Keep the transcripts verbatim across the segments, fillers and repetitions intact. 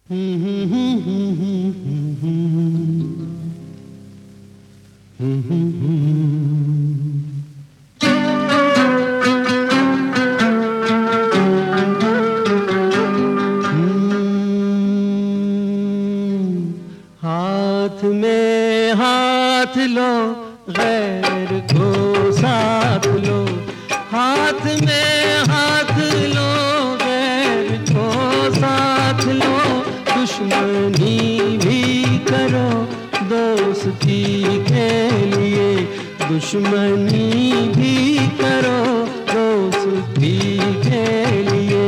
हाथ में हाथ लो, गैर को साथ लो। हाथ में हाथ लो, गैर को साथ लो। दुश्मनी भी करो दोस्ती के लिए, दुश्मनी भी करो दोस्ती के लिए।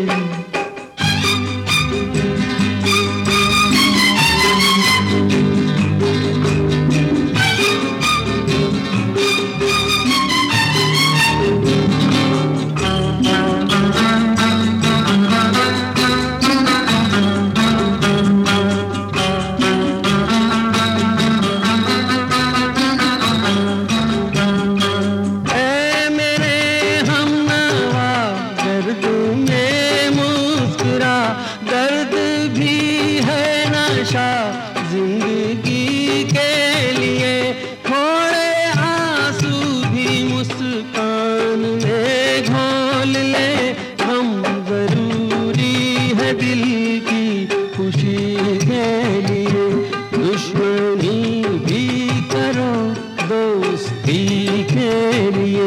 दर्द भी है नशा जिंदगी के लिए, थोड़े आंसू भी मुस्कान में घोल ले। हम जरूरी है दिल की खुशी के लिए, दुश्मनी भी करो दोस्ती के लिए।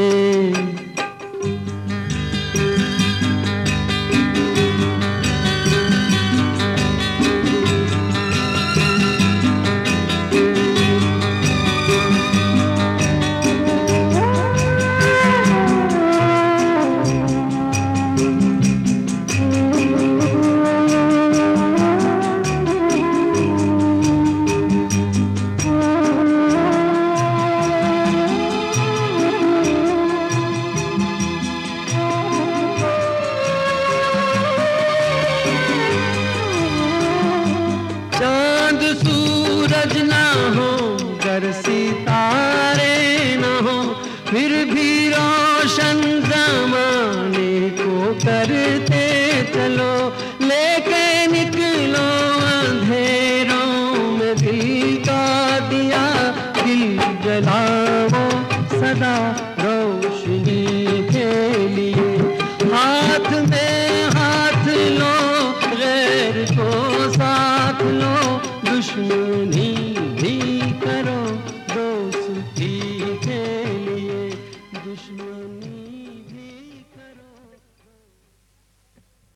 सूरज ना हो, गर सितारे ना हो, फिर भी रोशन ज़माने को करते चलो। लेके निकलो अंधेरों में दिल का दिया, दिल जलाओ सदा